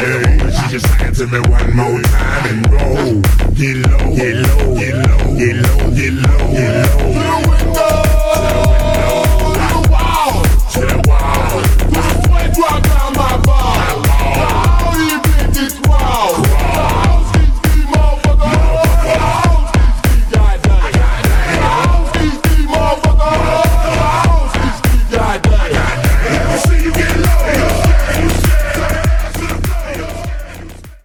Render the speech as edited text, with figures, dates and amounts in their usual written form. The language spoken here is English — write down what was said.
She just sang it to me one more time and go. Get low, get low, get low, get low, get low, get low.